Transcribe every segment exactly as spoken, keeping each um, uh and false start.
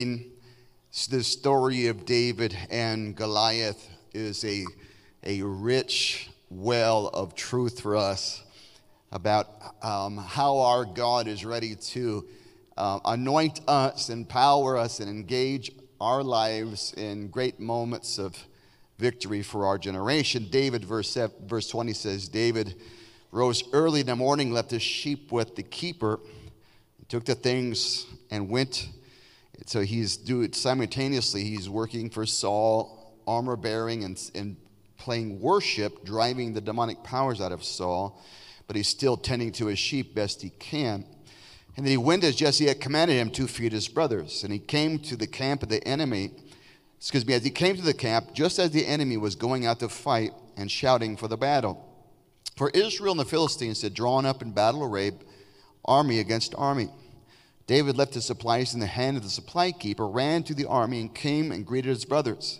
The story of David and Goliath is a, a rich well of truth for us about um, how our God is ready to uh, anoint us, empower us, and engage our lives in great moments of victory for our generation. David, verse, verse twenty says, David rose early in the morning, left his sheep with the keeper, took the things and went. So he's doing simultaneously, he's working for Saul, armor bearing and, and playing worship, driving the demonic powers out of Saul, but he's still tending to his sheep best he can. And then he went as Jesse had commanded him to feed his brothers. And he came to the camp of the enemy, excuse me, as he came to the camp, just as the enemy was going out to fight and shouting for the battle. For Israel and the Philistines had drawn up in battle array, army against army. David left his supplies in the hand of the supply keeper, ran to the army, and came and greeted his brothers.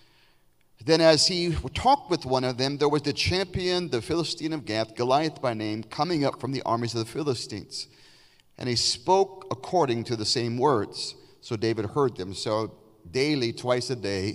Then as he talked with one of them, there was the champion, the Philistine of Gath, Goliath by name, coming up from the armies of the Philistines. And he spoke according to the same words. So David heard them. So daily, twice a day,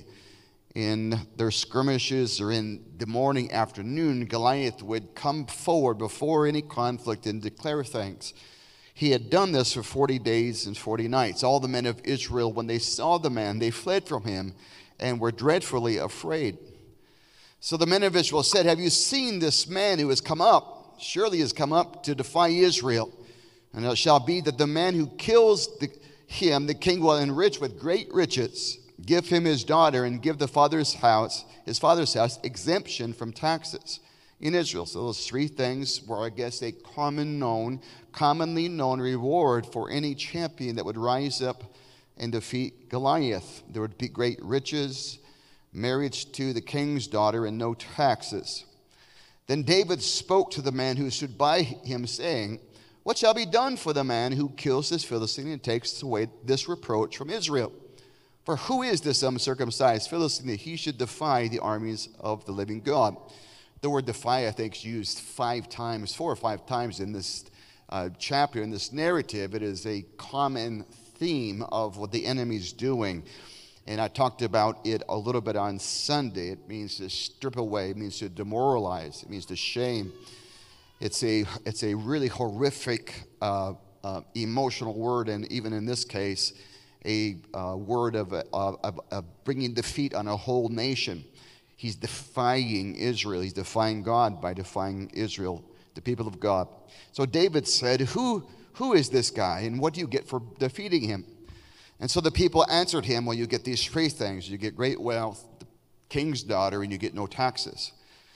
in their skirmishes or in the morning, afternoon, Goliath would come forward before any conflict and declare things. He had done this for forty days and forty nights. All the men of Israel, when they saw the man, they fled from him and were dreadfully afraid. So the men of Israel said, have you seen this man who has come up? Surely he has come up to defy Israel. And it shall be that the man who kills the, him, the king will enrich with great riches, give him his daughter, and give the father's house, his father's house, exemption from taxes in Israel. So those three things were, I guess, a common known, commonly known reward for any champion that would rise up and defeat Goliath. There would be great riches, marriage to the king's daughter, and no taxes. Then David spoke to the man who stood by him, saying, what shall be done for the man who kills this Philistine and takes away this reproach from Israel? For who is this uncircumcised Philistine that he should defy the armies of the living God? The word defy, I think, is used five times, four or five times in this uh, chapter, in this narrative. It is a common theme of what the enemy's doing. And I talked about it a little bit on Sunday. It means to strip away, it means to demoralize, it means to shame. It's a, it's a really horrific uh, uh, emotional word, and even in this case, a uh, word of, of, of bringing defeat on a whole nation. He's defying Israel. He's defying God by defying Israel, the people of God. So David said, who, who is this guy, and what do you get for defeating him? And so the people answered him, well, you get these three things. You get great wealth, the king's daughter, and you get no taxes.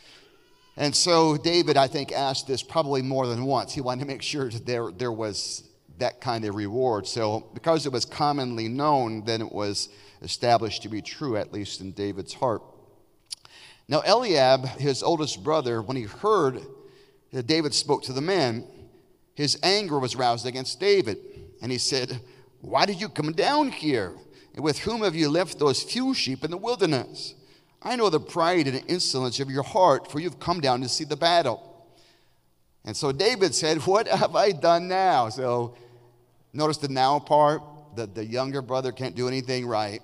And so David, I think, asked this probably more than once. He wanted to make sure that there, there was that kind of reward. So because it was commonly known, then it was established to be true, at least in David's heart. Now Eliab, his oldest brother, when he heard that David spoke to the men, his anger was roused against David. And he said, why did you come down here? And with whom have you left those few sheep in the wilderness? I know the pride and insolence of your heart, for you've come down to see the battle. And so David said, what have I done now? So notice the now part, that the younger brother can't do anything right.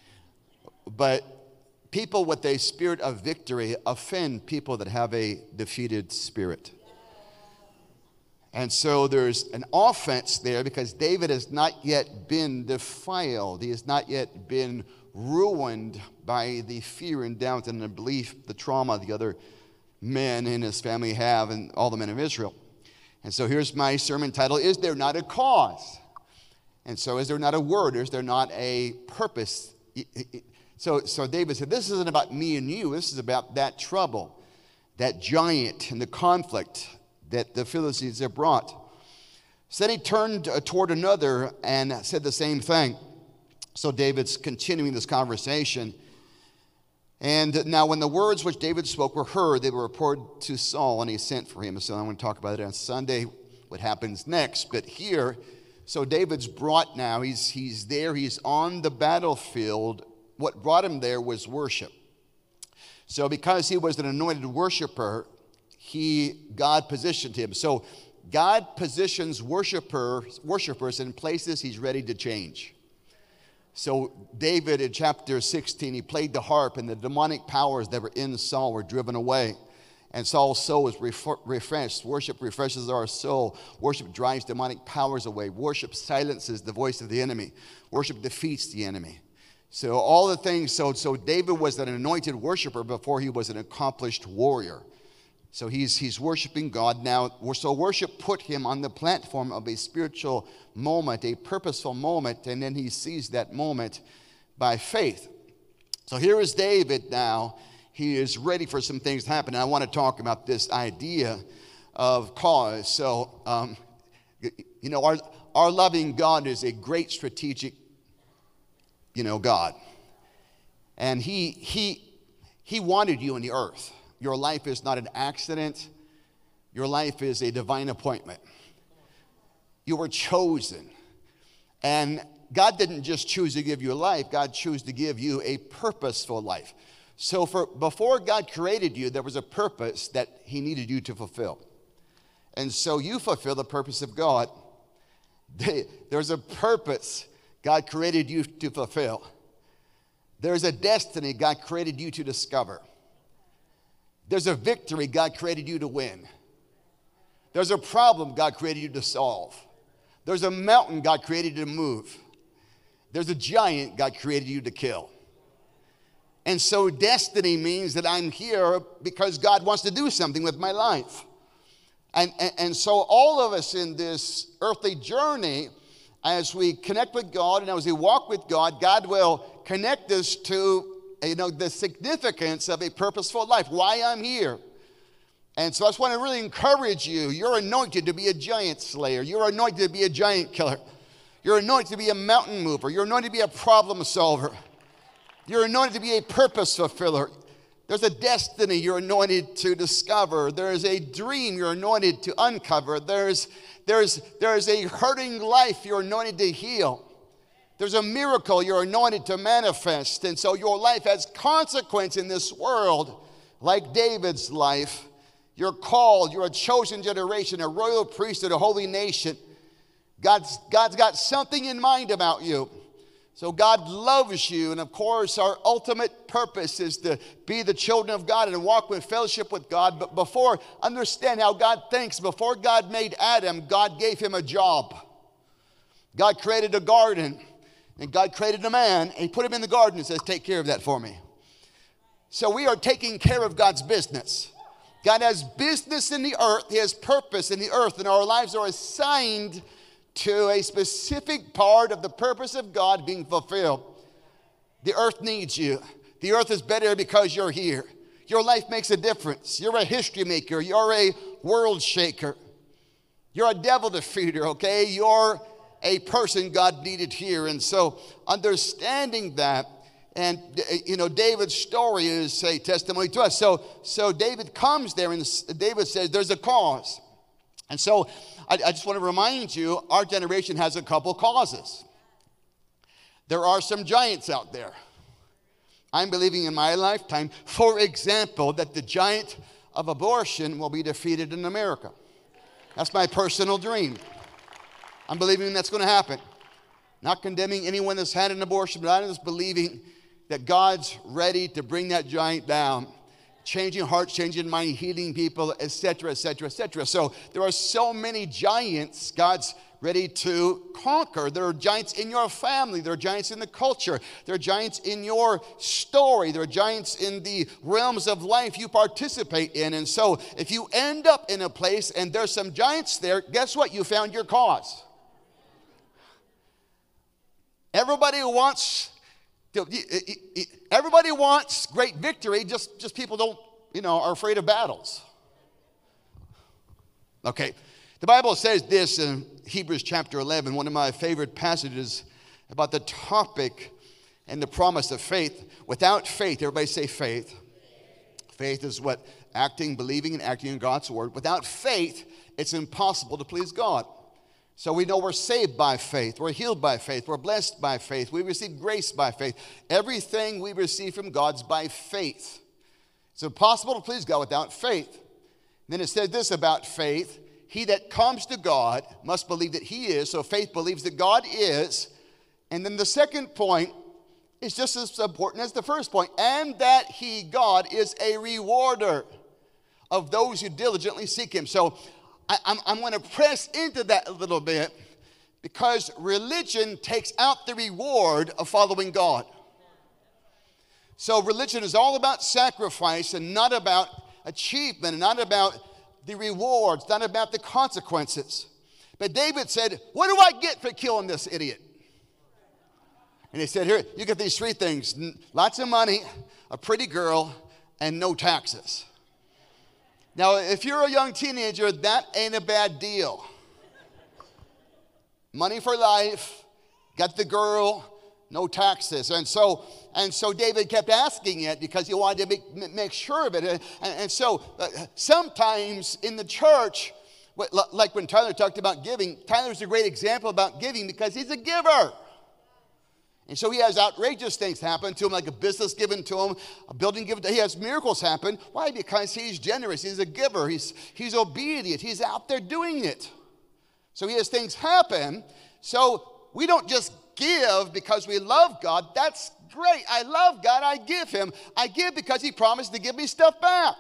But people with a spirit of victory offend people that have a defeated spirit. And so there's an offense there because David has not yet been defiled. He has not yet been ruined by the fear and doubt and the belief, the trauma the other men in his family have, and all the men of Israel. And so here's my sermon title, Is There Not a Cause? And so is there not a word? Is there not a purpose? So, so David said, this isn't about me and you. This is about that trouble, that giant and the conflict that the Philistines have brought. So then he turned toward another and said the same thing. So David's continuing this conversation. And now when the words which David spoke were heard, they were reported to Saul, and he sent for him. So I'm going to talk about it on Sunday, what happens next. But here, so David's brought now, he's, he's there, he's on the battlefield. What brought him there was worship. So because he was an anointed worshiper, he, God positioned him. So God positions worshiper, worshipers in places he's ready to change. So David in chapter sixteen, he played the harp, and the demonic powers that were in Saul were driven away. And Saul's soul was ref- refreshed. Worship refreshes our soul. Worship drives demonic powers away. Worship silences the voice of the enemy. Worship defeats the enemy. So all the things, so, so David was an anointed worshiper before he was an accomplished warrior. So he's, he's worshiping God now. So worship put him on the platform of a spiritual moment, a purposeful moment, and then he sees that moment by faith. So here is David now. He is ready for some things to happen. And I want to talk about this idea of cause. So, um, you know, our, our loving God is a great strategic, you know, God. And he, he, he wanted you on the earth. Your life is not an accident. Your life is a divine appointment. You were chosen. And God didn't just choose to give you a life. God chose to give you a purposeful life. So for before God created you, there was a purpose that he needed you to fulfill. And so you fulfill the purpose of God. There's a purpose God created you to fulfill. There's a destiny God created you to discover. There's a victory God created you to win. There's a problem God created you to solve. There's a mountain God created you to move. There's a giant God created you to kill. And so destiny means that I'm here because God wants to do something with my life. And, and, and so all of us in this earthly journey, as we connect with God and as we walk with God, God will connect us to, you know, the significance of a purposeful life, why I'm here. And so I just want to really encourage you. You're anointed to be a giant slayer. You're anointed to be a giant killer. You're anointed to be a mountain mover. You're anointed to be a problem solver. You're anointed to be a purpose fulfiller. There's a destiny you're anointed to discover. There's a dream you're anointed to uncover. There's, there's, there's a hurting life you're anointed to heal. There's a miracle you're anointed to manifest. And so your life has consequence in this world, like David's life. You're called. You're a chosen generation, a royal priesthood, a holy nation. God's, God's got something in mind about you. So God loves you, and of course our ultimate purpose is to be the children of God and walk with fellowship with God. But before, understand how God thinks. Before God made Adam, God gave him a job. God created a garden, and God created a man, and he put him in the garden and says, take care of that for me. So we are taking care of God's business. God has business in the earth. He has purpose in the earth, and our lives are assigned to a specific part of the purpose of God being fulfilled. The earth needs you. The earth is better because you're here. Your life makes a difference. You're a history maker. You're a world shaker. You're a devil defeater, okay? You're a person God needed here. And so understanding that, and you know, David's story is a testimony to us. So, so David comes there, and David says there's a cause. And so I, I just want to remind you, our generation has a couple causes. There are some giants out there. I'm believing in my lifetime, for example, that the giant of abortion will be defeated in America. That's my personal dream. I'm believing that's going to happen. Not condemning anyone that's had an abortion, but I'm just believing that God's ready to bring that giant down. Changing hearts, changing minds, healing people, et cetera, et cetera, et cetera. So there are so many giants God's ready to conquer. There are giants in your family. There are giants in the culture. There are giants in your story. There are giants in the realms of life you participate in. And so if you end up in a place and there's some giants there, guess what? You found your cause. Everybody wants... Everybody wants great victory, just, just people don't, you know, are afraid of battles. Okay, the Bible says this in Hebrews chapter eleven, one of my favorite passages about the topic and the promise of faith. Without faith, everybody say faith. Faith is what? Acting, believing, and acting in God's word. Without faith, it's impossible to please God. So we know we're saved by faith, we're healed by faith, we're blessed by faith, we receive grace by faith. Everything we receive from God's by faith. It's impossible to please God without faith. Then it said this about faith: he that comes to God must believe that he is. So faith believes that God is, And then the second point is just as important as the first point, and that he, God, is a rewarder of those who diligently seek him. So I, I'm, I'm going to press into that a little bit, because religion takes out the reward of following God. So religion is all about sacrifice and not about achievement, and not about the rewards, not about the consequences. But David said, what do I get for killing this idiot? And he said, here, you get these three things: lots of money, a pretty girl, and no taxes. Now, if you're a young teenager, that ain't a bad deal. Money for life, got the girl, no taxes. And so and so David kept asking it because he wanted to make, make sure of it. And, and so uh, sometimes in the church, like when Tyler talked about giving, Tyler's a great example about giving because he's a giver. And so he has outrageous things happen to him, like a business given to him, a building given to him. He has miracles happen. Why? Because he's generous. He's a giver. He's, he's obedient. He's out there doing it. So he has things happen. So we don't just give because we love God. That's great. I love God. I give him. I give because he promised to give me stuff back.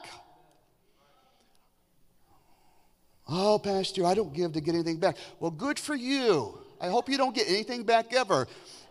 Oh, Pastor, I don't give to get anything back. Well, good for you. I hope you don't get anything back ever.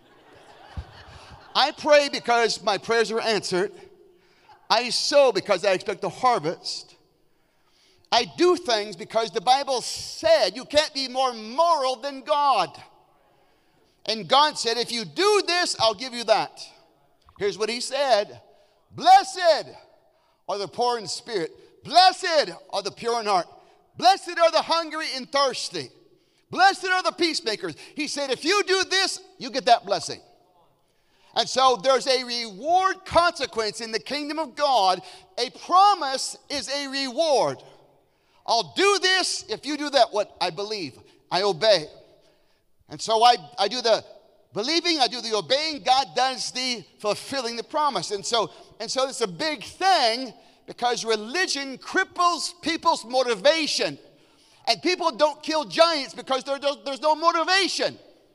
I pray because my prayers are answered. I sow because I expect a harvest. I do things because the Bible said you can't be more moral than God. And God said, if you do this, I'll give you that. Here's what he said. Blessed are the poor in spirit. Blessed are the pure in heart. Blessed are the hungry and thirsty. Blessed are the peacemakers. He said, if you do this, you get that blessing. And so there's a reward consequence in the kingdom of God. A promise is a reward. I'll do this if you do that, what I believe. I obey. And so I, I do the believing, I do the obeying, God does the fulfilling the promise. And so, and so it's a big thing because religion cripples people's motivation. And people don't kill giants because there, there's no motivation.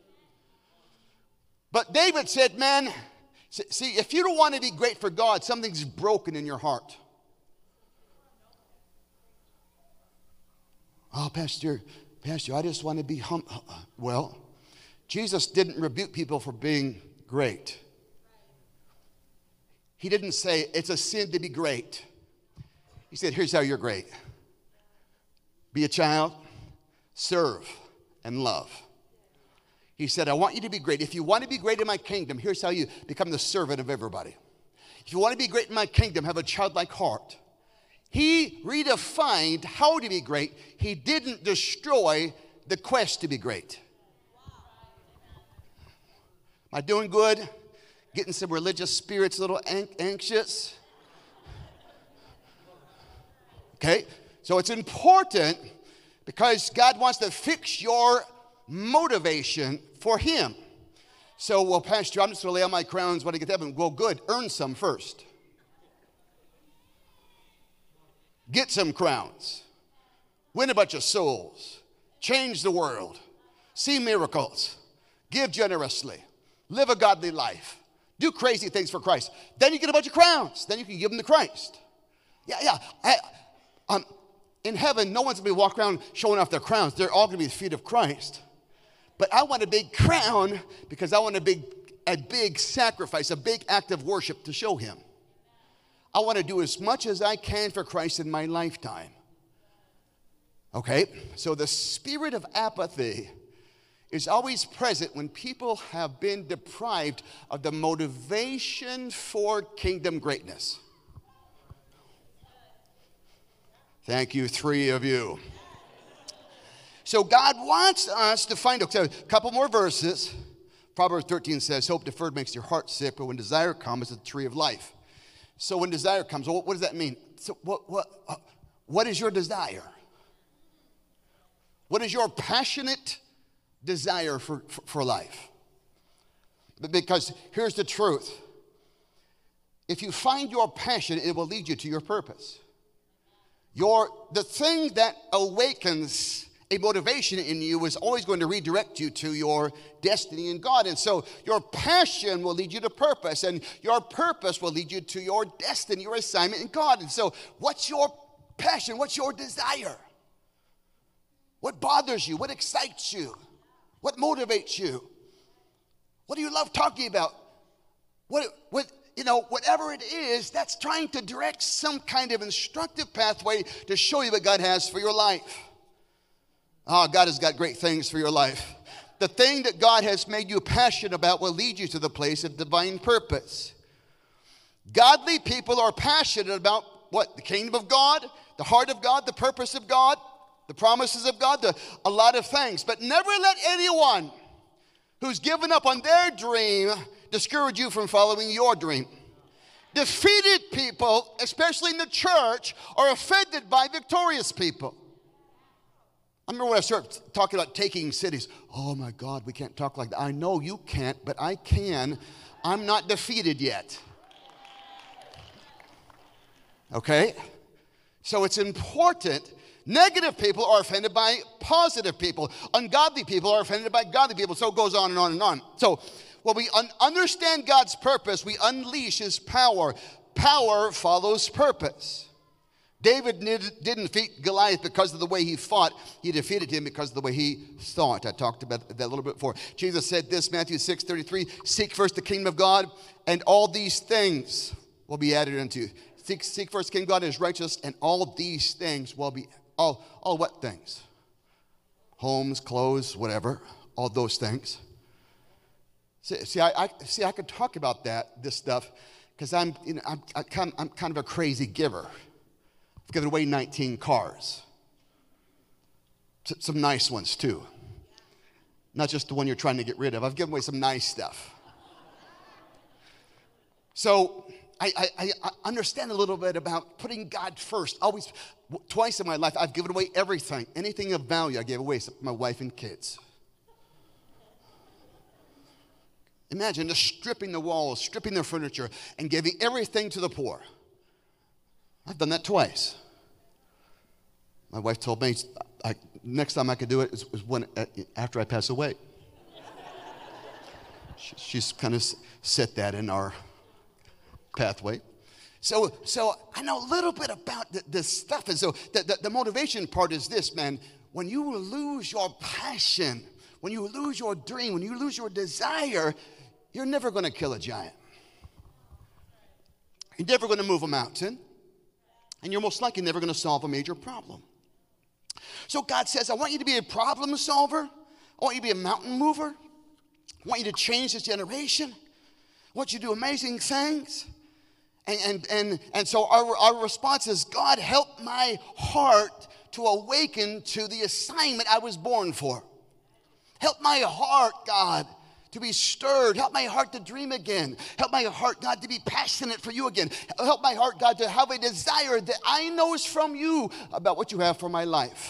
But David said, man, see, if you don't want to be great for God, something's broken in your heart. Oh, Pastor, Pastor, I just want to be humble. Well, Jesus didn't rebuke people for being great. He didn't say it's a sin to be great. He said, here's how you're great. Be a child, serve, and love. He said, I want you to be great. If you want to be great in my kingdom, here's how you become the servant of everybody. If you want to be great in my kingdom, have a childlike heart. He redefined how to be great. He didn't destroy the quest to be great. Am I doing good? Getting some religious spirits a little anxious? Okay, so it's important because God wants to fix your motivation for him. So, well, Pastor, I'm just going to lay on my crowns when I get to heaven. Well, good. Earn some first. Get some crowns. Win a bunch of souls. Change the world. See miracles. Give generously. Live a godly life. Do crazy things for Christ. Then you get a bunch of crowns. Then you can give them to Christ. Yeah, yeah. I, um, in heaven, no one's going to be walking around showing off their crowns. They're all going to be the feet of Christ. But I want a big crown because I want a big, a big sacrifice, a big act of worship to show him. I want to do as much as I can for Christ in my lifetime. Okay, so the spirit of apathy is always present when people have been deprived of the motivation for kingdom greatness. Thank you, three of you. So God wants us to find, okay, a couple more verses. Proverbs thirteen says, hope deferred makes your heart sick, but when desire comes, it's the tree of life. So when desire comes, what, what does that mean? So what, what, uh, what is your desire? What is your passionate desire for, for, for life? Because here's the truth. If you find your passion, it will lead you to your purpose. Your, the thing that awakens A motivation in you is always going to redirect you to your destiny in God. And so your passion will lead you to purpose, and your purpose will lead you to your destiny, your assignment in God. And so what's your passion? What's your desire? What bothers you? What excites you? What motivates you? What do you love talking about? What, what, you know, whatever it is, that's trying to direct some kind of instructive pathway to show you what God has for your life. Oh, God has got great things for your life. The thing that God has made you passionate about will lead you to the place of divine purpose. Godly people are passionate about what? The kingdom of God, the heart of God, the purpose of God, the promises of God, the, a lot of things. But never let anyone who's given up on their dream discourage you from following your dream. Defeated people, especially in the church, are offended by victorious people. I remember when I started talking about taking cities. Oh my God, we can't talk like that. I know you can't, but I can. I'm not defeated yet. Okay? So it's important. Negative people are offended by positive people. Ungodly people are offended by godly people. So it goes on and on and on. So when we un- understand God's purpose, we unleash his power. Power follows purpose. David didn't defeat Goliath because of the way he fought. He defeated him because of the way he thought. I talked about that a little bit before. Jesus said this, Matthew six thirty-three, seek first the kingdom of God, and all these things will be added unto you. Seek, seek first the kingdom of God and his righteousness, and all these things will be, all, all what things? Homes, clothes, whatever, all those things. See, see, I, I, see, I could talk about that, this stuff, because I'm, you know, I'm, I kind, I'm kind of a crazy giver. I've given away nineteen cars. Some nice ones, too. Not just the one you're trying to get rid of. I've given away some nice stuff. So I, I, I understand a little bit about putting God first. Always, twice in my life, I've given away everything. Anything of value, I gave away, except my wife and kids. Imagine just stripping the walls, stripping their furniture, and giving everything to the poor. I've done that twice. My wife told me, I, next time I could do it is, is when, uh, after I pass away. she, she's kind of set that in our pathway. So, so I know a little bit about the, this stuff. And so the, the, the motivation part is this, man. When you lose your passion, when you lose your dream, when you lose your desire, you're never going to kill a giant. You're never going to move a mountain. And you're most likely never going to solve a major problem. So God says, I want you to be a problem solver. I want you to be a mountain mover. I want you to change this generation. I want you to do amazing things. And, and, and, and so our, our response is, God, help my heart to awaken to the assignment I was born for. Help my heart, God, to be stirred. Help my heart to dream again. Help my heart, God, to be passionate for you again. Help my heart, God, to have a desire that I know is from you about what you have for my life.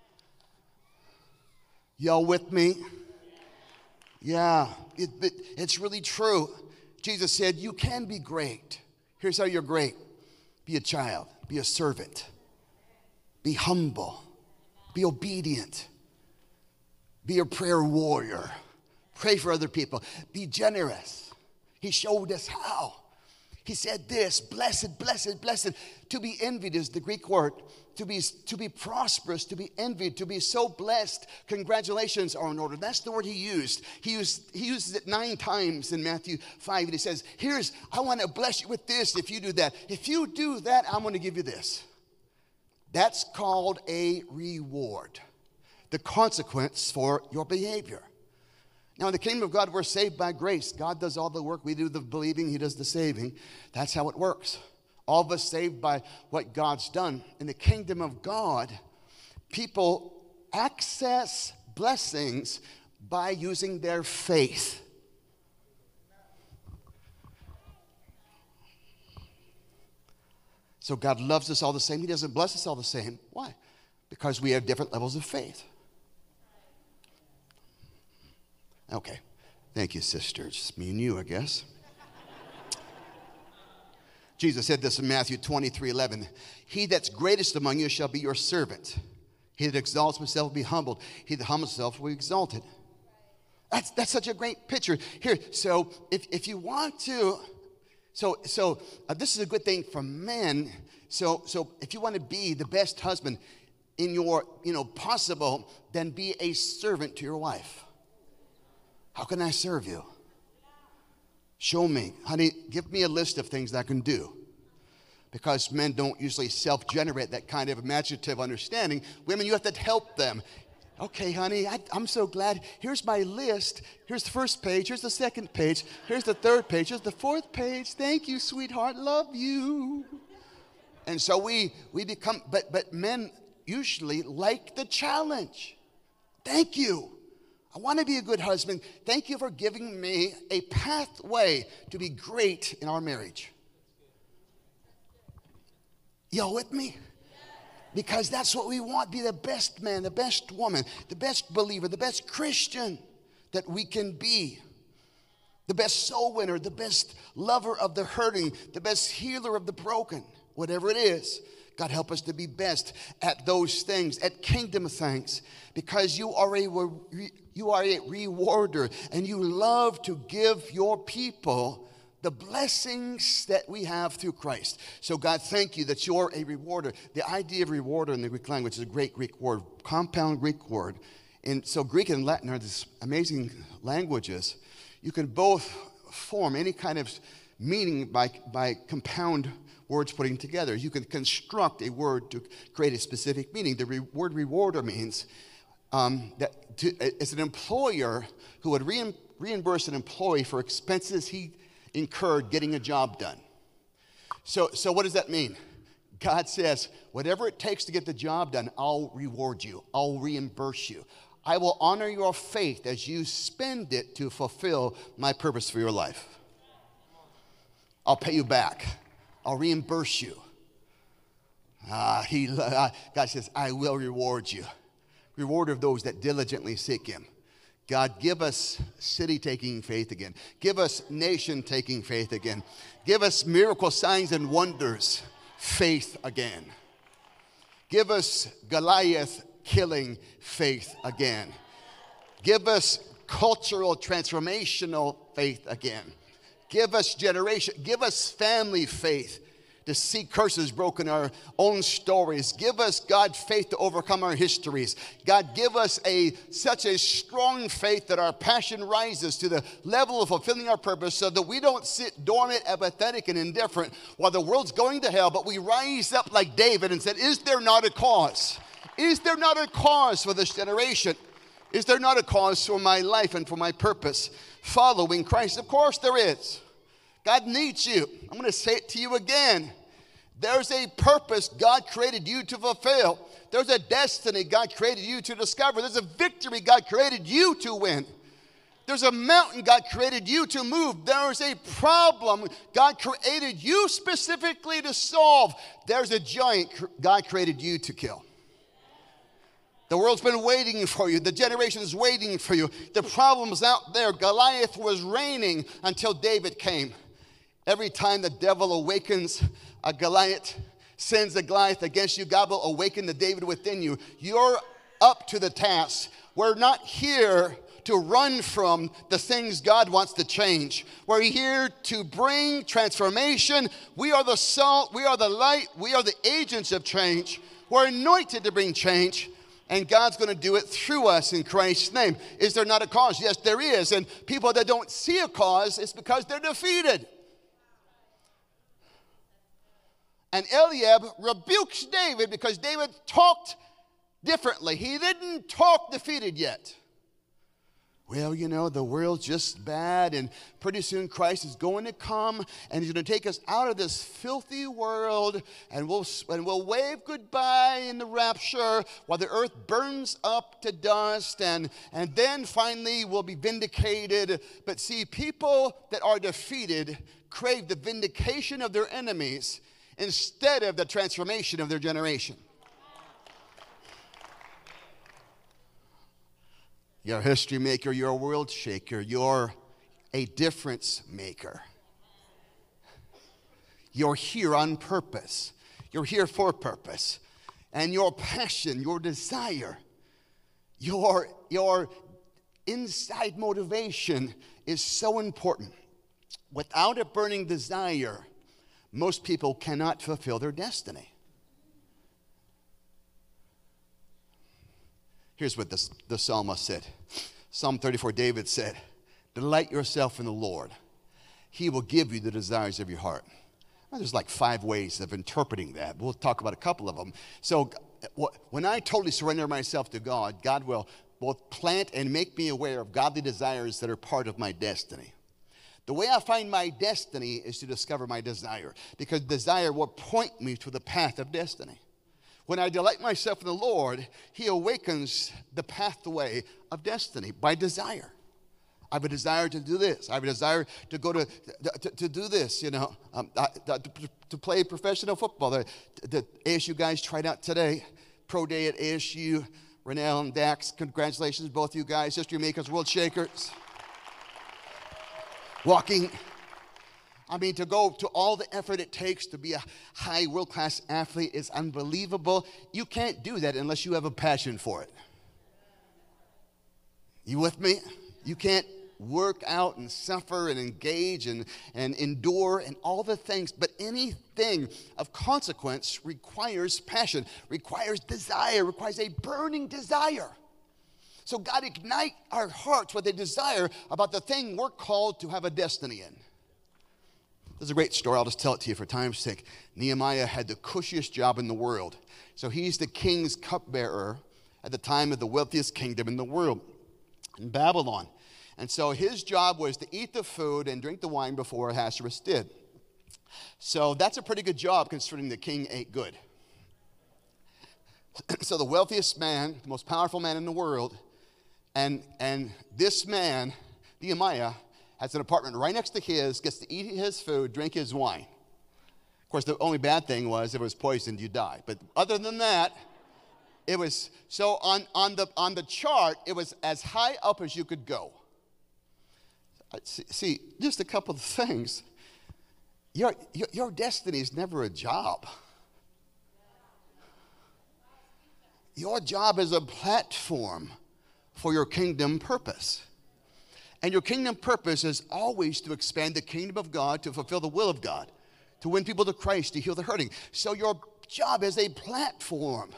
Y'all with me? Yeah, it, it, it's really true. Jesus said, you can be great. Here's how you're great. Be a child. Be a servant. Be humble. Be obedient. Be a prayer warrior. Pray for other people. Be generous. He showed us how. He said this, blessed, blessed, blessed. To be envied is the Greek word. To be, to be prosperous, to be envied, to be so blessed. Congratulations are in order. That's the word he used. He used he uses it nine times in Matthew five. And he says, here's, I want to bless you with this if you do that. If you do that, I'm going to give you this. That's called a reward. The consequence for your behavior. Now, in the kingdom of God, we're saved by grace. God does all the work. We do the believing. He does the saving. That's how it works. All of us saved by what God's done. In the kingdom of God, people access blessings by using their faith. So God loves us all the same. He doesn't bless us all the same. Why? Because we have different levels of faith. Okay. Thank you, sister. It's just me and you, I guess. Jesus said this in Matthew twenty-three eleven. He that's greatest among you shall be your servant. He that exalts himself will be humbled. He that humbles himself will be exalted. That's, that's such a great picture. Here, so if, if you want to, so, so uh, this is a good thing for men. So, so if you want to be the best husband in your, you know, possible, then be a servant to your wife. How can I serve you? Show me. Honey, give me a list of things that I can do. Because men don't usually self-generate that kind of imaginative understanding. Women, you have to help them. Okay, honey, I, I'm so glad. Here's my list. Here's the first page. Here's the second page. Here's the third page. Here's the fourth page. Thank you, sweetheart. Love you. And so we we become, but but men usually like the challenge. Thank you. I want to be a good husband. Thank you for giving me a pathway to be great in our marriage. Y'all with me? Because that's what we want. Be the best man, the best woman, the best believer, the best Christian that we can be. The best soul winner, the best lover of the hurting, the best healer of the broken. Whatever it is, God help us to be best at those things, at kingdom things. Because you are a, you are a rewarder and you love to give your people the blessings that we have through Christ. So God, thank you that you're a rewarder. The idea of rewarder in the Greek language is a great Greek word, compound Greek word. And so Greek and Latin are these amazing languages. You can both form any kind of meaning by, by compound words putting together. You can construct a word to create a specific meaning. The re- word rewarder means um, that to, it's an employer who would re- reimburse an employee for expenses he incurred getting a job done. So, so what does that mean? God says, whatever it takes to get the job done, I'll reward you. I'll reimburse you. I will honor your faith as you spend it to fulfill my purpose for your life. I'll pay you back. I'll reimburse you. Ah, he, uh, God says, I will reward you. Reward of those that diligently seek him. God, give us city-taking faith again. Give us nation-taking faith again. Give us miracle signs and wonders faith again. Give us Goliath-killing faith again. Give us cultural transformational faith again. Give us generation. Give us family faith to see curses broken in our own stories. Give us, God, faith to overcome our histories. God, give us a such a strong faith that our passion rises to the level of fulfilling our purpose so that we don't sit dormant, apathetic, and indifferent while the world's going to hell, but we rise up like David and said, is there not a cause? Is there not a cause for this generation? Is there not a cause for my life and for my purpose following Christ? Of course there is. God needs you. I'm going to say it to you again. There's a purpose God created you to fulfill. There's a destiny God created you to discover. There's a victory God created you to win. There's a mountain God created you to move. There's a problem God created you specifically to solve. There's a giant God created you to kill. The world's been waiting for you. The generation's waiting for you. The problem's out there. Goliath was reigning until David came. Every time the devil awakens a Goliath, sends a Goliath against you, God will awaken the David within you. You're up to the task. We're not here to run from the things God wants to change. We're here to bring transformation. We are the salt. We are the light. We are the agents of change. We're anointed to bring change. And God's going to do it through us in Christ's name. Is there not a cause? Yes, there is. And people that don't see a cause, it's because they're defeated. And Eliab rebukes David because David talked differently. He didn't talk defeated yet. Well, you know, the world's just bad, and pretty soon Christ is going to come, and he's going to take us out of this filthy world, and we'll, and we'll wave goodbye in the rapture while the earth burns up to dust, and, and then finally we'll be vindicated. But see, people that are defeated crave the vindication of their enemies instead of the transformation of their generation. You're a history maker, you're a world shaker, you're a difference maker. You're here on purpose. You're here for purpose. and your passion, your desire, your, your inside motivation is so important. Without a burning desire, most people cannot fulfill their destiny. Here's what the, the psalmist said. Psalm thirty-four, David said, delight yourself in the Lord. He will give you the desires of your heart. Well, there's like five ways of interpreting that. We'll talk about a couple of them. So when I totally surrender myself to God, God will both plant and make me aware of godly desires that are part of my destiny. The way I find my destiny is to discover my desire, because desire will point me to the path of destiny. When I delight myself in the Lord, He awakens the pathway of destiny by desire. I have a desire to do this. I have a desire to go to, to, to do this, you know, um, to, to play professional football. The, the A S U guys tried out today, pro day at A S U. Renell and Dax, congratulations, both you guys, history makers, world shakers. Walking. I mean, to go to all the effort it takes to be a high world-class athlete is unbelievable. You can't do that unless you have a passion for it. You with me? You can't work out and suffer and engage and, and endure and all the things, but anything of consequence requires passion, requires desire, requires a burning desire. So God, ignite our hearts with a desire about the thing we're called to have a destiny in. There's a great story. I'll just tell it to you for time's sake. Nehemiah had the cushiest job in the world. So he's the king's cupbearer at the time of the wealthiest kingdom in the world, in Babylon. And so his job was to eat the food and drink the wine before Ahasuerus did. So that's a pretty good job considering the king ate good. So the wealthiest man, the most powerful man in the world, and, and this man, Nehemiah, has an apartment right next to his, gets to eat his food, drink his wine. Of course, the only bad thing was if it was poisoned, you die. But other than that, it was, so on, on, the, on the chart, it was as high up as you could go. See, see just a couple of things. Your, your, your destiny is never a job. Your job is a platform for your kingdom purpose. And your kingdom purpose is always to expand the kingdom of God, to fulfill the will of God, to win people to Christ, to heal the hurting. So your job is a platform.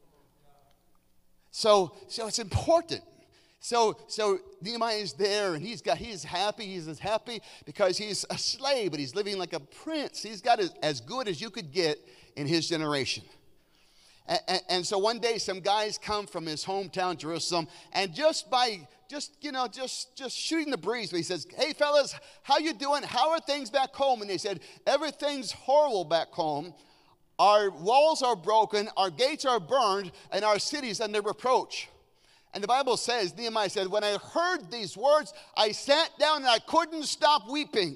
So, so it's important. So, so Nehemiah is there, and he's got, he's happy. He's as happy because he's a slave, but he's living like a prince. He's got as, as good as you could get in his generation. And, and, and so one day, some guys come from his hometown, Jerusalem, and just by, just you know, just just shooting the breeze, he says, "Hey, fellas, how you doing? How are things back home?" And they said, "Everything's horrible back home. Our walls are broken, our gates are burned, and our city's under reproach." And the Bible says, Nehemiah said, "When I heard these words, I sat down and I couldn't stop weeping.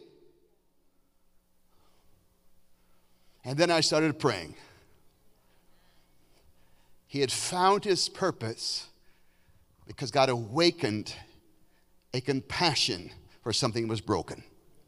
And then I started praying." He had found his purpose because God awakened a compassion for something that was broken.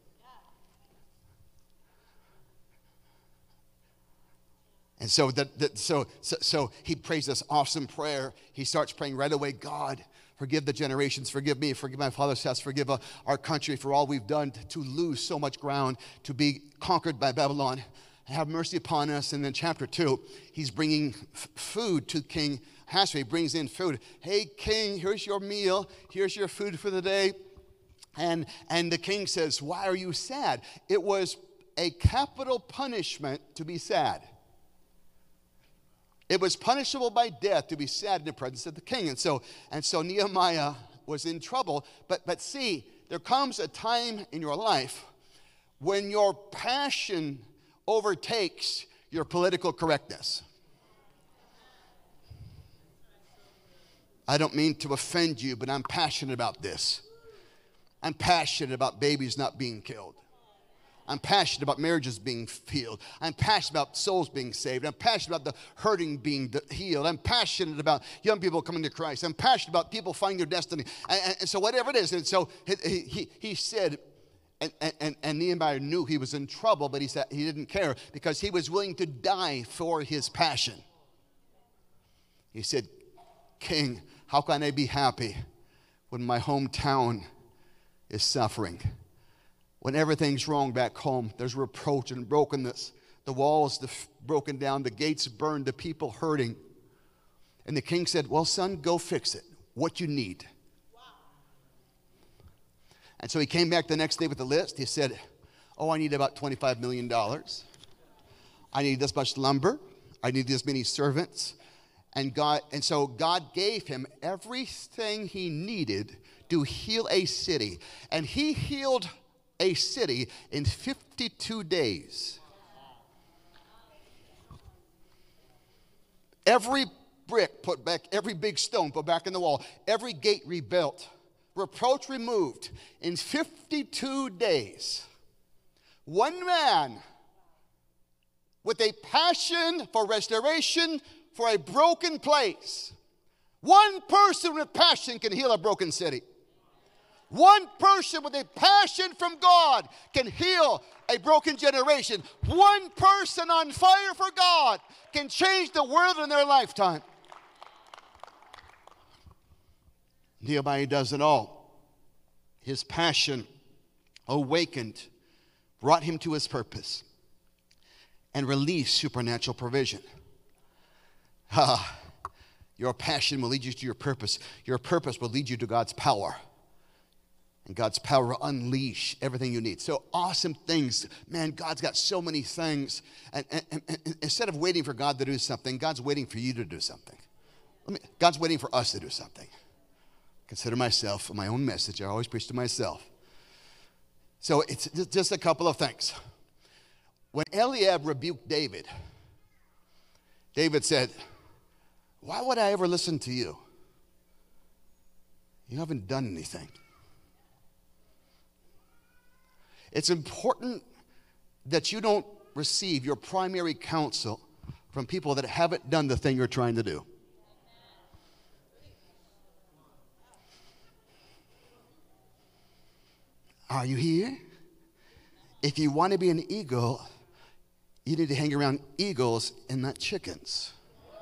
And so, that, that, so, so, so he prays this awesome prayer. He starts praying right away, "God, forgive the generations, forgive me, forgive my father's house, forgive uh, our country for all we've done to, to lose so much ground, to be conquered by Babylon. Have mercy upon us." And then chapter two, he's bringing f- food to King Ahasuerus. He brings in food. "Hey, king, here's your meal. Here's your food for the day." And, and the king says, "Why are you sad?" It was a capital punishment to be sad. It was punishable by death to be sad in the presence of the king. And so, and so Nehemiah was in trouble. But, but see, there comes a time in your life when your passion overtakes your political correctness. I don't mean to offend you, but I'm passionate about this. I'm passionate about babies not being killed. I'm passionate about marriages being healed. I'm passionate about souls being saved. I'm passionate about the hurting being healed. I'm passionate about young people coming to Christ. I'm passionate about people finding their destiny. And, and so whatever it is, and so he, he, he said, and, and, and Nehemiah knew he was in trouble, but he said he didn't care because he was willing to die for his passion. He said, King, how can I be happy when my hometown is suffering? When everything's wrong back home, there's reproach and brokenness. The walls broken down, the gates burned, the people hurting. And the king said, well, son, go fix it. What you need. Wow. And so he came back the next day with a list. He said, oh, I need about twenty-five million dollars. I need this much lumber. I need this many servants. And God, and so God gave him everything he needed to heal a city. And he healed a city in fifty-two days. Every brick put back, every big stone put back in the wall, every gate rebuilt, reproach removed in fifty-two days. One man with a passion for restoration for a broken place. One person with passion can heal a broken city. One person with a passion from God can heal a broken generation. One person on fire for God can change the world in their lifetime. Nehemiah does it all. His passion awakened, brought him to his purpose, and released supernatural provision. Ah, your passion will lead you to your purpose. Your purpose will lead you to God's power. And God's power will unleash everything you need. So awesome things. Man, God's got so many things. And, and, and, and instead of waiting for God to do something, God's waiting for you to do something. Let me, God's waiting for us to do something. Consider myself, my own message. I always preach to myself. So it's just a couple of things. When Eliab rebuked David, David said, why would I ever listen to you? You haven't done anything. It's important that you don't receive your primary counsel from people that haven't done the thing you're trying to do. Are you here? If you want to be an eagle, you need to hang around eagles and not chickens.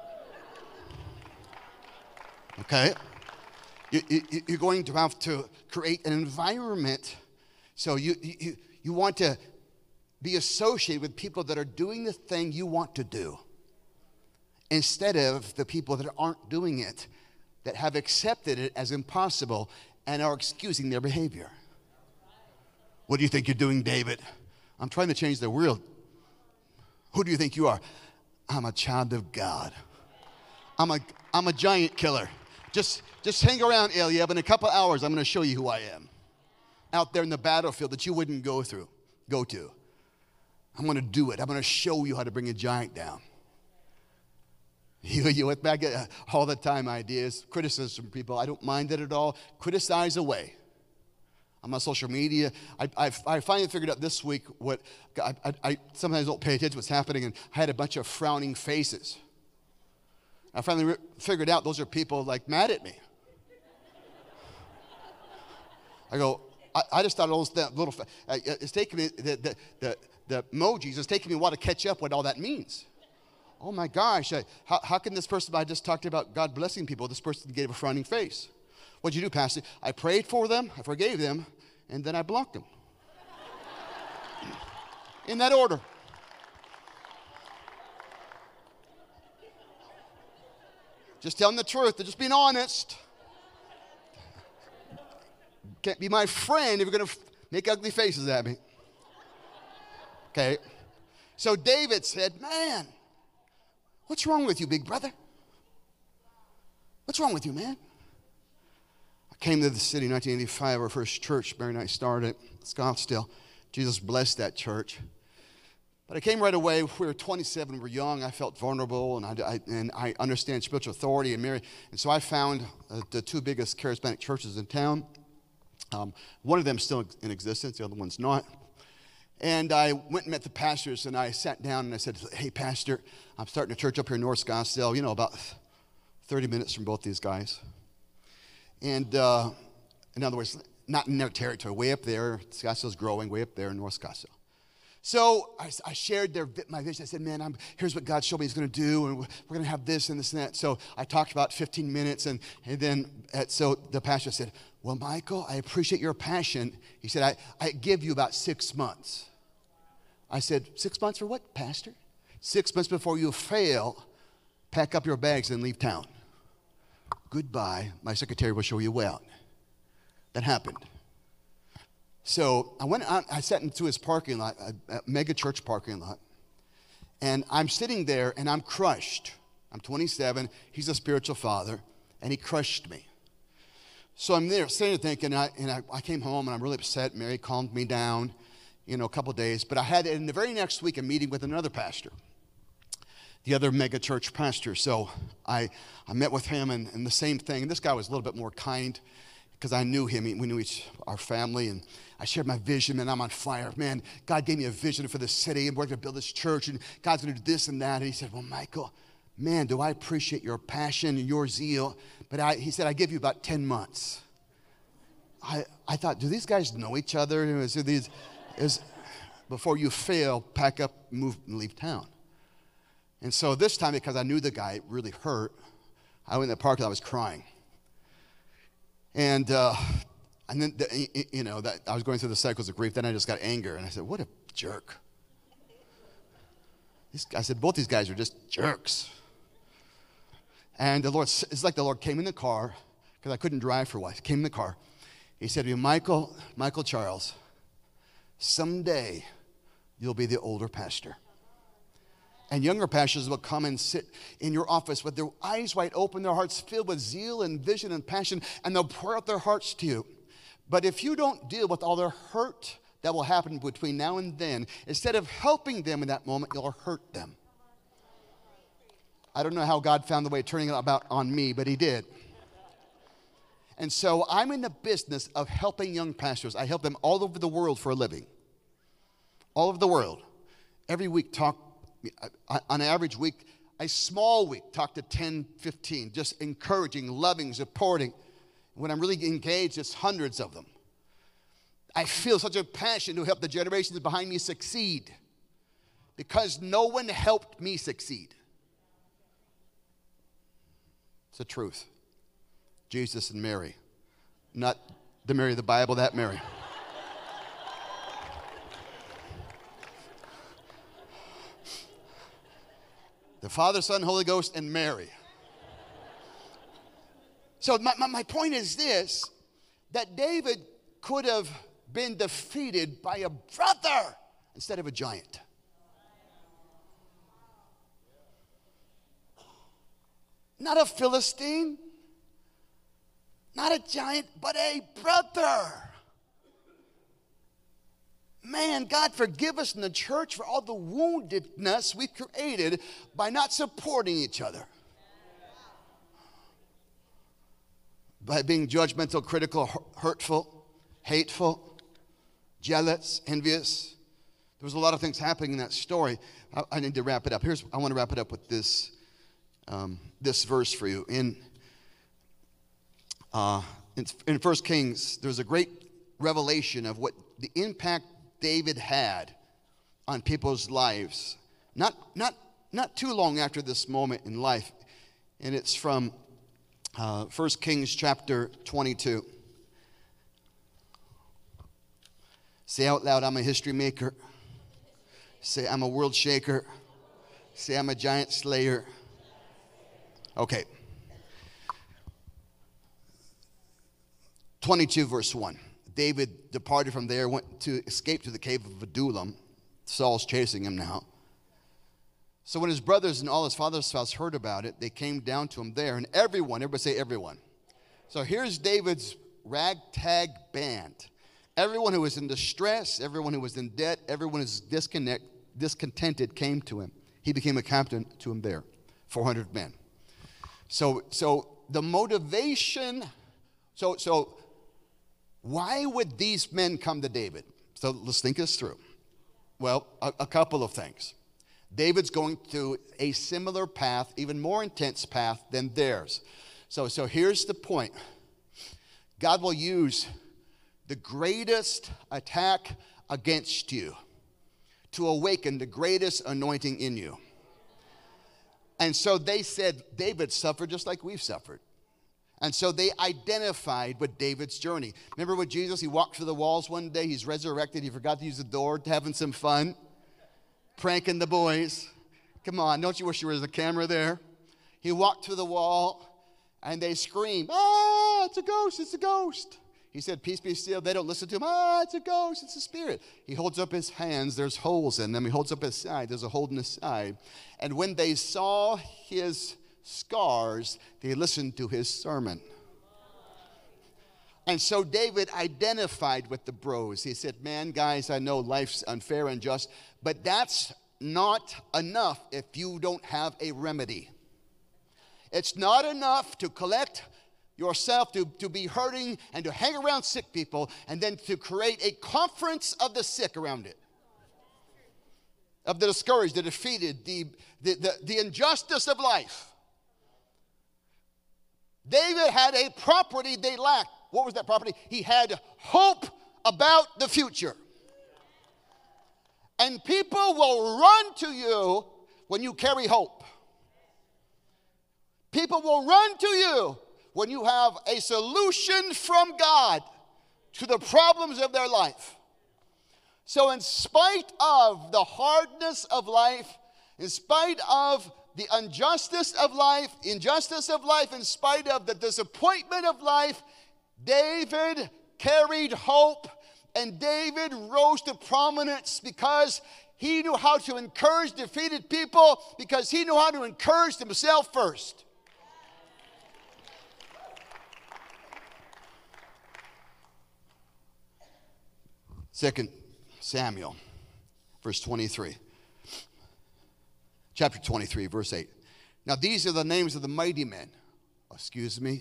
Okay? You, you, you're going to have to create an environment. So you, you, you want to be associated with people that are doing the thing you want to do, instead of the people that aren't doing it, that have accepted it as impossible and are excusing their behavior. What do you think you're doing, David? I'm trying to change the world. Who do you think you are? I'm a child of God. I'm a, I'm a giant killer. Just, just hang around, Eliab. In a couple hours, I'm going to show you who I am. Out there in the battlefield that you wouldn't go through, go to. I'm going to do it. I'm going to show you how to bring a giant down. You, you went back uh, all the time, ideas, criticism from people. I don't mind it at all. Criticize away. I'm on social media. I, I, I finally figured out this week what, I, I, I sometimes don't pay attention to what's happening, and I had a bunch of frowning faces. I finally re- figured out those are people like mad at me. I go, I, I just thought all those that little, uh, it's taking me, the, the, the, the emojis, it's taking me a while to catch up what all that means. Oh my gosh, I, how, how can this person, I just talked about God blessing people, this person gave a frowning face. What'd you do, Pastor? I prayed for them, I forgave them, and then I blocked them. In that order. Just telling the truth, just being honest. Can't be my friend if you're going to make ugly faces at me. Okay. So David said, man, what's wrong with you, big brother? What's wrong with you, man? I came to the city in nineteen eighty-five, our first church, Mary and I started, Scottsdale. Jesus blessed that church. But I came right away. We were twenty-seven, we were young. I felt vulnerable, and I, I, and I understand spiritual authority and Mary. And so I found uh, the two biggest charismatic churches in town. Um, one of them is still in existence, the other one's not. And I went and met the pastors, and I sat down and I said, hey, pastor, I'm starting a church up here in North Scottsdale, you know, about thirty minutes from both these guys. And uh, in other words, not in their territory, way up there. Scottsdale's growing, way up there in North Scottsdale. So I, I shared their, my vision. I said, man, I'm, here's what God showed me he's going to do, and we're going to have this and this and that. So I talked about fifteen minutes, and, and then at, so the pastor said, well, Michael, I appreciate your passion. He said, I, I give you about six months. I said, six months for what, pastor? Six months before you fail, pack up your bags and leave town. Goodbye. My secretary will show you well. That happened. So I went out, I sat into his parking lot, a, a mega church parking lot, and I'm sitting there and I'm crushed. I'm twenty-seven, he's a spiritual father, and he crushed me. So I'm there sitting there thinking, and I, and I, I came home and I'm really upset. Mary calmed me down, you know, a couple of days. But I had, in the very next week, a meeting with another pastor, the other mega church pastor. So I, I met with him, and, and the same thing. And this guy was a little bit more kind because I knew him. We knew each, our family, and I shared my vision, and I'm on fire. Man, God gave me a vision for this city, and we're going to build this church, and God's going to do this and that. And he said, well, Michael, man, do I appreciate your passion and your zeal. But I, he said, I give you about ten months. I, I thought, do these guys know each other? Is these, is, before you fail, pack up, move, and leave town. And so this time, because I knew the guy, it really hurt, I went in the park and I was crying. And uh, and then, the, you know, that I was going through the cycles of grief. Then I just got anger. And I said, what a jerk. This, I said, both these guys are just jerks. And the Lord, it's like the Lord came in the car, because I couldn't drive for a while. He came in the car. He said to me, Michael, Michael Charles, someday you'll be the older pastor. And younger pastors will come and sit in your office with their eyes wide open, their hearts filled with zeal and vision and passion, and they'll pour out their hearts to you. But if you don't deal with all their hurt that will happen between now and then, instead of helping them in that moment, you'll hurt them. I don't know how God found the way of turning it about on me, but he did. And so I'm in the business of helping young pastors. I help them all over the world for a living. All over the world. Every week, talk, on average week, a small week, talk to ten, fifteen, just encouraging, loving, supporting. When I'm really engaged, it's hundreds of them. I feel such a passion to help the generations behind me succeed, because no one helped me succeed. It's the truth. Jesus and Mary. Not the Mary of the Bible, that Mary. The Father, Son, Holy Ghost, and Mary. So my, my, my point is this, that David could have been defeated by a brother instead of a giant. Not a Philistine, not a giant, but a brother. Man, God forgive us in the church for all the woundedness we created by not supporting each other. By being judgmental, critical, hurtful, hateful, jealous, envious. There was a lot of things happening in that story. I, I need to wrap it up. Here's, I want to wrap it up with this, um, this verse for you. In, uh, in, in First Kings, there's a great revelation of what the impact David had on people's lives. Not, not, not too long after this moment in life. And it's from uh, First Kings chapter twenty-two. Say out loud, I'm a history maker. Say, I'm a world shaker. Say, I'm a giant slayer. Okay. twenty-two verse one. David departed from there, went to escape to the cave of Adullam. Saul's chasing him now. So when his brothers and all his father's house heard about it, they came down to him there. And everyone, everybody say everyone. So here's David's ragtag band. Everyone who was in distress, everyone who was in debt, everyone who was disconnect, discontented came to him. He became a captain to him there, four hundred men. So, so the motivation, so, so why would these men come to David? So let's think this through. Well, a, a couple of things. David's going through a similar path, even more intense path than theirs. So, so here's the point. God will use the greatest attack against you to awaken the greatest anointing in you. And so they said, David suffered just like we've suffered. And so they identified with David's journey. Remember with Jesus, he walked through the walls one day, he's resurrected, he forgot to use the door, having some fun, pranking the boys. Come on, don't you wish there was a camera there? He walked through the wall, and they screamed, ah, it's a ghost, it's a ghost. He said, peace be still. They don't listen to him. Ah, it's a ghost, it's a spirit. He holds up his hands, there's holes in them. He holds up his side, there's a hole in his side. And when they saw his scars, they listened to his sermon. And so David identified with the bros. He said, man, guys, I know life's unfair and unjust, but that's not enough if you don't have a remedy. It's not enough to collect yourself, to, to be hurting and to hang around sick people and then to create a conference of the sick around it. Of the discouraged, the defeated, the, the, the, the injustice of life. David had a property they lacked. What was that property? He had hope about the future. And people will run to you when you carry hope. People will run to you when you have a solution from God to the problems of their life. So in spite of the hardness of life, in spite of the injustice of life, injustice of life, in spite of the disappointment of life, David carried hope, and David rose to prominence because he knew how to encourage defeated people, because he knew how to encourage himself first. Second Samuel, verse twenty-three. Chapter twenty-three, verse eight. Now these are the names of the mighty men. Excuse me.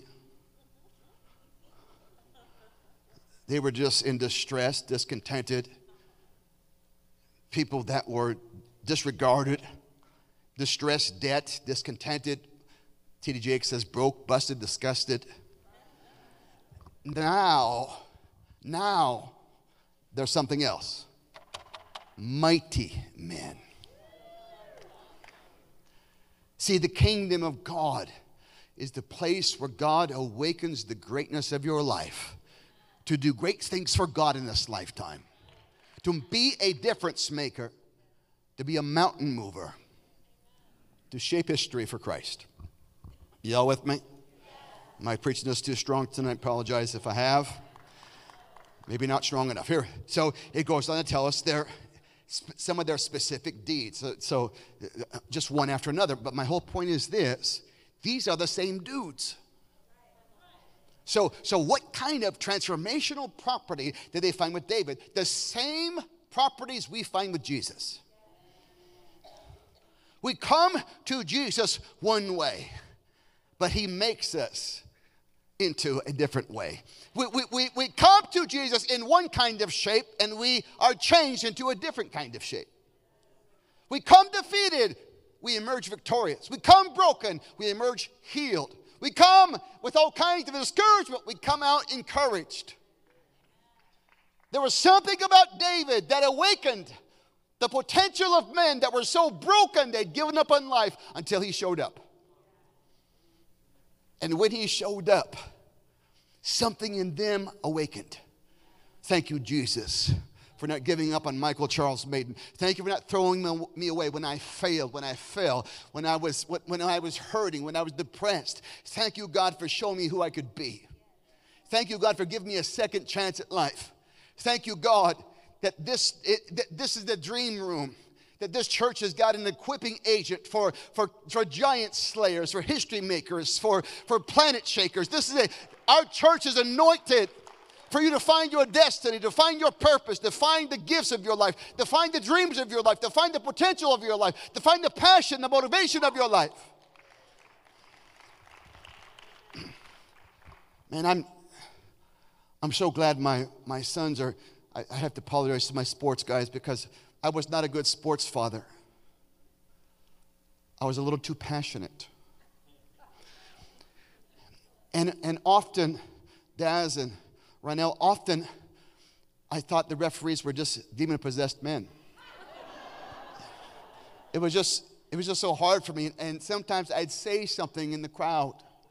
They were just in distress, discontented. People that were disregarded, distressed, debt, discontented. T D Jakes says broke, busted, disgusted. Now, now, there's something else. Mighty men. See, the kingdom of God is the place where God awakens the greatness of your life to do great things for God in this lifetime, to be a difference maker, to be a mountain mover, to shape history for Christ. Y'all with me? Am I preaching this too strong tonight? I apologize if I have. Maybe not strong enough. Here, so it goes on to tell us their, some of their specific deeds. So, so just one after another. But my whole point is this. These are the same dudes. So, so what kind of transformational property did they find with David? The same properties we find with Jesus. We come to Jesus one way, but he makes us into a different way. We, we, we, we come to Jesus in one kind of shape, and we are changed into a different kind of shape. We come defeated, we emerge victorious. We come broken, we emerge healed. We come with all kinds of discouragement, we come out encouraged. There was something about David that awakened the potential of men that were so broken they'd given up on life until he showed up. And when he showed up, something in them awakened. Thank you, Jesus, for not giving up on Michael Charles Maiden. Thank you for not throwing me away when I failed, when I fell, when I was when I was hurting, when I was depressed. Thank you, God, for showing me who I could be. Thank you, God, for giving me a second chance at life. Thank you, God, that this it, that this is the dream room. That this church has got an equipping agent for, for, for giant slayers, for history makers, for, for planet shakers. This is a, our church is anointed for you to find your destiny, to find your purpose, to find the gifts of your life, to find the dreams of your life, to find the potential of your life, to find the passion, the motivation of your life. Man, I'm, I'm so glad my, my sons are, I, I have to apologize to my sports guys because I was not a good sports father. I was a little too passionate. And, and often, Daz and Ronell, often I thought the referees were just demon-possessed men. it was just, it was just so hard for me. And sometimes I'd say something in the crowd.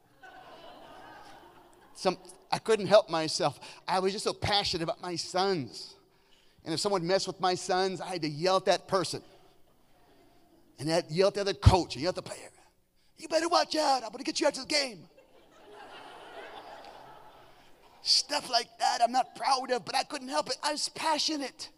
Some, I couldn't help myself. I was just so passionate about my sons. And if someone messed with my sons, I had to yell at that person. And I'd yell at the other coach and yell at the player. You better watch out. I'm going to get you after the game. Stuff like that I'm not proud of, but I couldn't help it. I was passionate.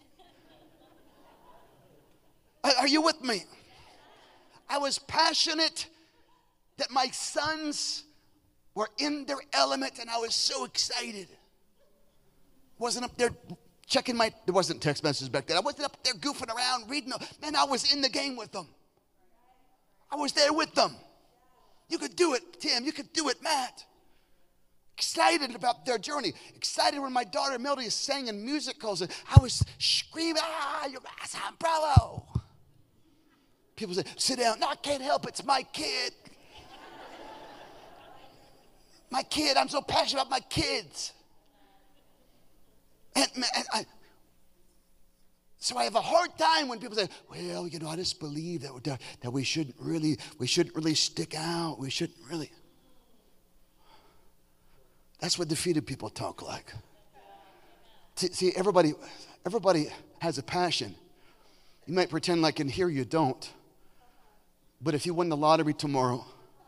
Are you with me? I was passionate that my sons were in their element, and I was so excited. Wasn't up there checking my, there wasn't text messages back then. I wasn't up there goofing around, reading. Man, I was in the game with them. I was there with them. You could do it, Tim. You could do it, Matt. Excited about their journey. Excited when my daughter Melody sang in musicals. And I was screaming, ah, you're awesome, bravo. People say, sit down. No, I can't help it. It's my kid. My kid. I'm so passionate about my kids. And, and I, so I have a hard time when people say, well, you know, I just believe that, that we shouldn't really, we shouldn't really stick out. We shouldn't really. That's what defeated people talk like. See, see, everybody, everybody has a passion. You might pretend like in here you don't. But if you win the lottery tomorrow,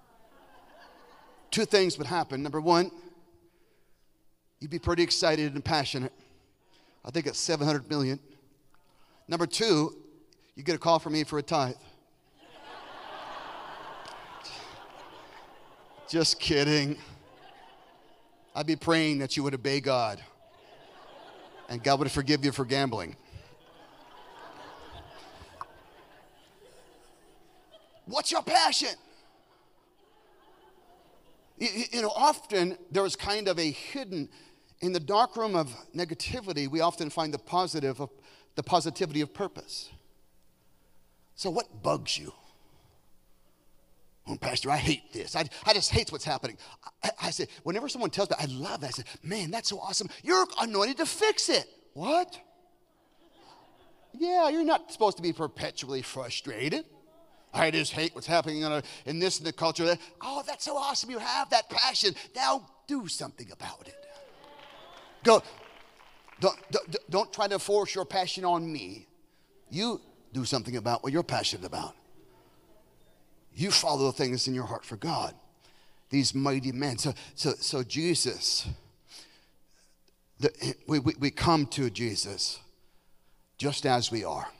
two things would happen. Number one, you'd be pretty excited and passionate. I think it's seven hundred million. Number two, you get a call from me for a tithe. Just kidding. I'd be praying that you would obey God and God would forgive you for gambling. What's your passion? You, you know, often there is kind of a hidden, in the dark room of negativity, we often find the positive of the positivity of purpose. So what bugs you? Well, Pastor, I hate this. I, I just hate what's happening. I, I say, whenever someone tells me, I love that. I say, man, that's so awesome. You're anointed to fix it. What? Yeah, you're not supposed to be perpetually frustrated. I just hate what's happening in, a, in this and the culture. That. Oh, that's so awesome. You have that passion. Now do something about it. Go. Don't, don't, don't try to force your passion on me. You do something about what you're passionate about. You follow the things in your heart for God. These mighty men. So, so, so Jesus, the, we, we, we come to Jesus just as we are.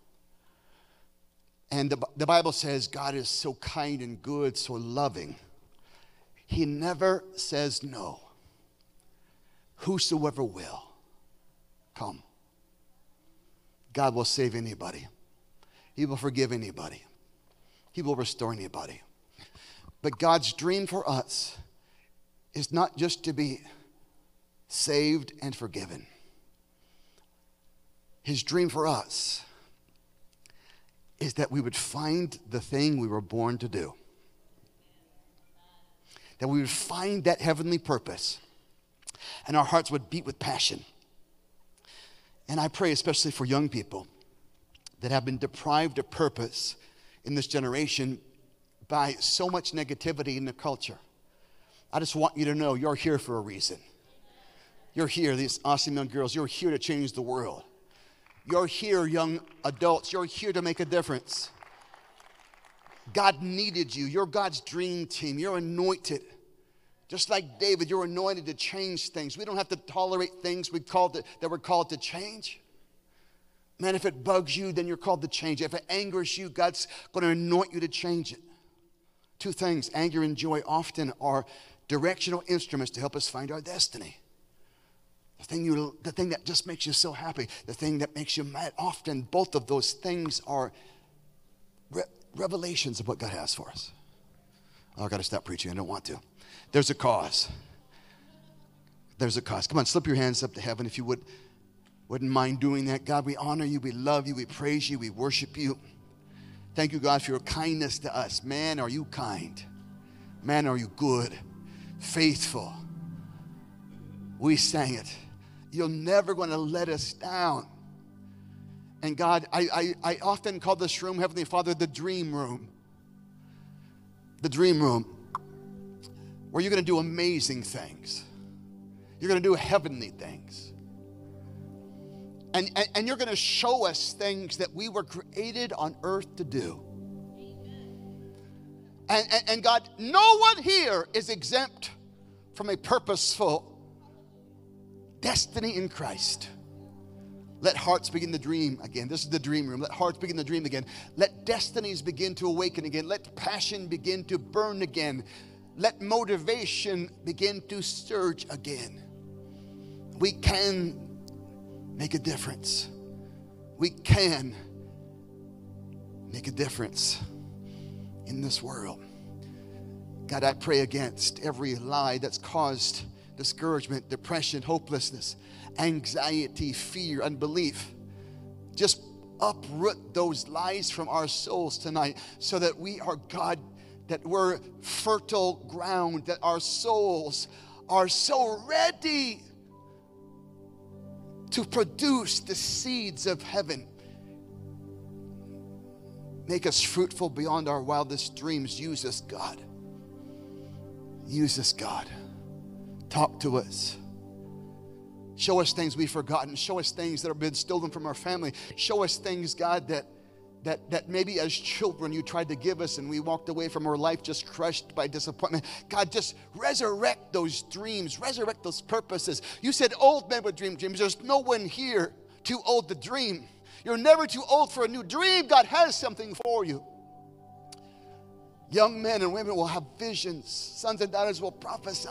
And the, the Bible says God is so kind and good, so loving. He never says no. Whosoever will, come. God will save anybody. He will forgive anybody. He will restore anybody. But God's dream for us is not just to be saved and forgiven. His dream for us is that we would find the thing we were born to do. That we would find that heavenly purpose and our hearts would beat with passion. And I pray especially for young people that have been deprived of purpose in this generation by so much negativity in the culture. I just want you to know you're here for a reason. You're here, these awesome young girls, you're here to change the world. You're here, young adults, you're here to make a difference. God needed you. You're God's dream team. You're anointed. Just like David, you're anointed to change things. We don't have to tolerate things we called to, that we're called to change. Man, if it bugs you, then you're called to change it. If it angers you, God's going to anoint you to change it. Two things, anger and joy, often are directional instruments to help us find our destiny. The thing, you, the thing that just makes you so happy, the thing that makes you mad, often both of those things are re- revelations of what God has for us. Oh, I've got to stop preaching. I don't want to. There's a cause. There's a cause. Come on, slip your hands up to heaven if you would. Wouldn't mind doing that. God, we honor you, we love you, we praise you, we worship you. Thank you, God, for your kindness to us. Man, are you kind. Man, are you good, faithful. We sang it. You're never going to let us down. And God, I, I, I often call this room, Heavenly Father, the dream room. The dream room, where you're going to do amazing things. You're going to do heavenly things. And, and, and you're going to show us things that we were created on earth to do. And, and, and God, no one here is exempt from a purposeful destiny in Christ. Let hearts begin to dream again. This is the dream room. Let hearts begin to dream again. Let destinies begin to awaken again. Let passion begin to burn again. Let motivation begin to surge again. We can make a difference. We can make a difference in this world. God, I pray against every lie that's caused discouragement, depression, hopelessness, anxiety, fear, unbelief. Just uproot those lies from our souls tonight so that we are, God, that we're fertile ground, that our souls are so ready to produce the seeds of heaven. Make us fruitful beyond our wildest dreams. Use us, God. Use us, God. Talk to us. Show us things we've forgotten. Show us things that have been stolen from our family. Show us things, God, that, that, that maybe as children you tried to give us and we walked away from our life just crushed by disappointment. God, just resurrect those dreams. Resurrect those purposes. You said old men would dream dreams. There's no one here too old to dream. You're never too old for a new dream. God has something for you. Young men and women will have visions. Sons and daughters will prophesy.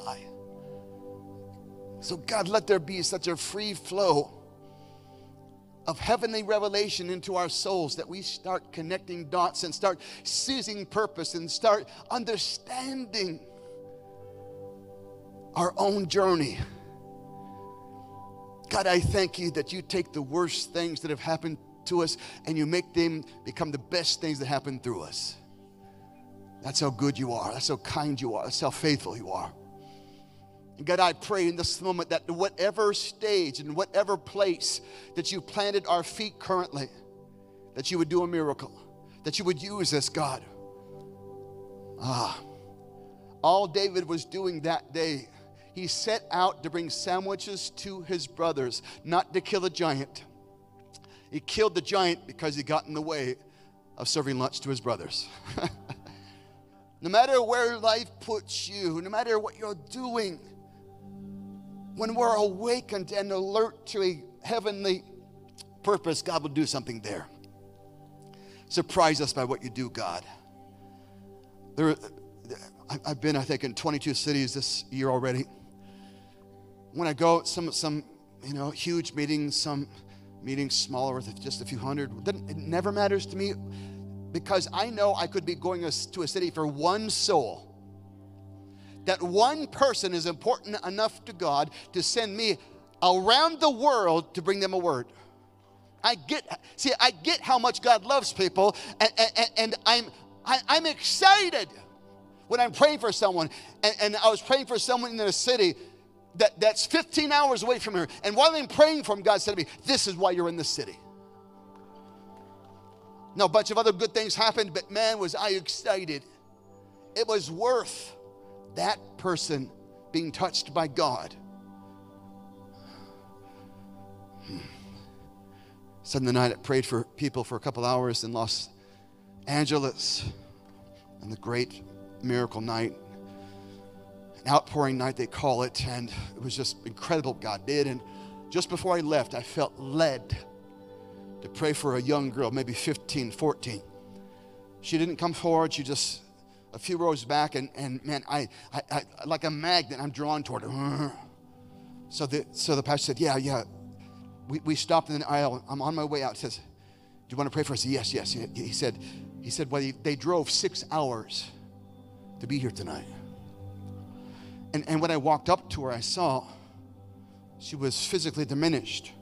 So God, let there be such a free flow of heavenly revelation into our souls that we start connecting dots and start seizing purpose and start understanding our own journey. God, I thank you that you take the worst things that have happened to us and you make them become the best things that happen through us. That's how good you are. That's how kind you are. That's how faithful you are. And God, I pray in this moment that whatever stage and whatever place that you planted our feet currently, that you would do a miracle, that you would use us, God. Ah, all David was doing that day, he set out to bring sandwiches to his brothers, not to kill a giant. He killed the giant because he got in the way of serving lunch to his brothers. No matter where life puts you, no matter what you're doing, when we're awakened and alert to a heavenly purpose, God will do something there. Surprise us by what you do, God. There, I've been, I think, in twenty-two cities this year already. When I go, some, some, you know, huge meetings, some meetings smaller with just a few hundred, it never matters to me because I know I could be going to a city for one soul. That one person is important enough to God to send me around the world to bring them a word. I get, see, I get how much God loves people, and, and, and I'm, I, I'm excited when I'm praying for someone. And, and I was praying for someone in a city that, that's fifteen hours away from here. And while I'm praying for him, God said to me, "This is why you're in this city." Now, a bunch of other good things happened, but man, was I excited. It was worth that person being touched by God. Hmm. Sunday night, I prayed for people for a couple hours in Los Angeles on the great miracle night, an outpouring night they call it, and it was just incredible what God did. And just before I left, I felt led to pray for a young girl, maybe fifteen, fourteen. She didn't come forward. She just a few rows back, and, and man, I, I, I, like a magnet, I'm drawn toward her. So the, so the pastor said, yeah, yeah. We, we stopped in the aisle. I'm on my way out. He says, "Do you want to pray for us?" Yes, yes. He, he said, he said, well, he, they drove six hours to be here tonight. And, and when I walked up to her, I saw she was physically diminished.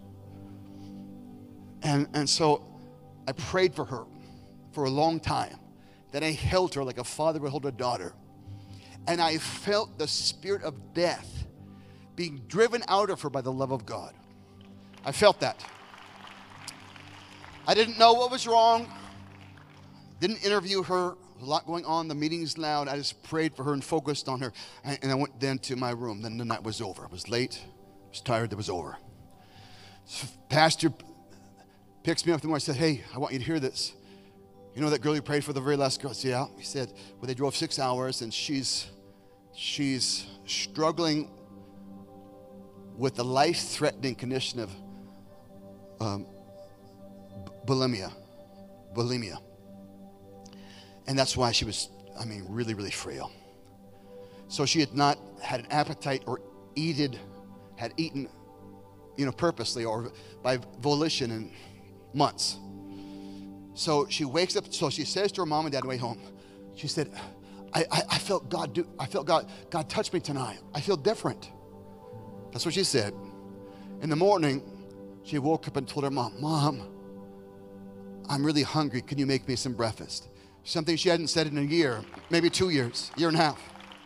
And, and so I prayed for her for a long time. Then I held her like a father would hold a daughter. And I felt the spirit of death being driven out of her by the love of God. I felt that. I didn't know what was wrong. Didn't interview her. A lot going on. The meeting's loud. I just prayed for her and focused on her. And, and I went then to my room. Then the night was over. I was late. I was tired. It was over. So Pastor picks me up in the morning. I said, hey, I want you to hear this. You know that girl you prayed for, the very last girl? I said, yeah. He said, well, they drove six hours and she's she's struggling with the life-threatening condition of um, bulimia. Bulimia. And that's why she was, I mean, really, really frail. So she had not had an appetite or eated, had eaten, you know, purposely or by volition in months. So she wakes up, so she says to her mom and dad on the way home, she said, I, I, I felt God do, I felt God, God touched me tonight. I feel different. That's what she said. In the morning, she woke up and told her mom, Mom, I'm really hungry. Can you make me some breakfast? Something she hadn't said in a year, maybe two years, year and a half.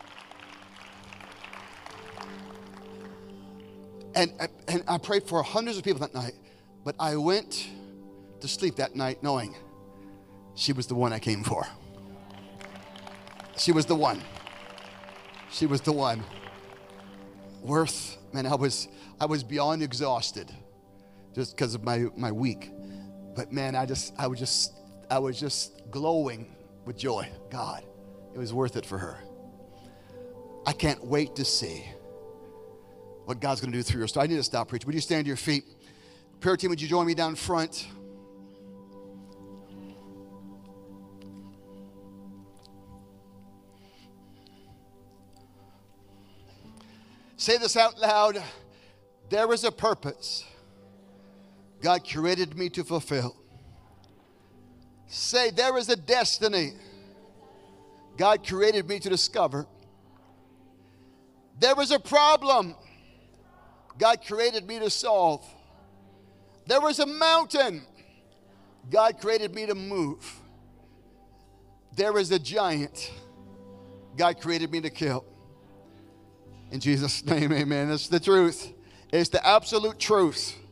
And, and I prayed for hundreds of people that night, but I went to sleep that night knowing she was the one I came for. She was the one. She was the one. Worth, man, I was, I was beyond exhausted just because of my, my week. But man, I just, I was just, I was just glowing with joy. God, it was worth it for her. I can't wait to see what God's going to do through your story. I need to stop preaching. Would you stand to your feet? Prayer team, would you join me down front? Say this out loud. There is a purpose God created me to fulfill. Say, there is a destiny God created me to discover. There was a problem God created me to solve. There was a mountain God created me to move. There is a giant God created me to kill. In Jesus' name, amen. That's the truth. It's the absolute truth.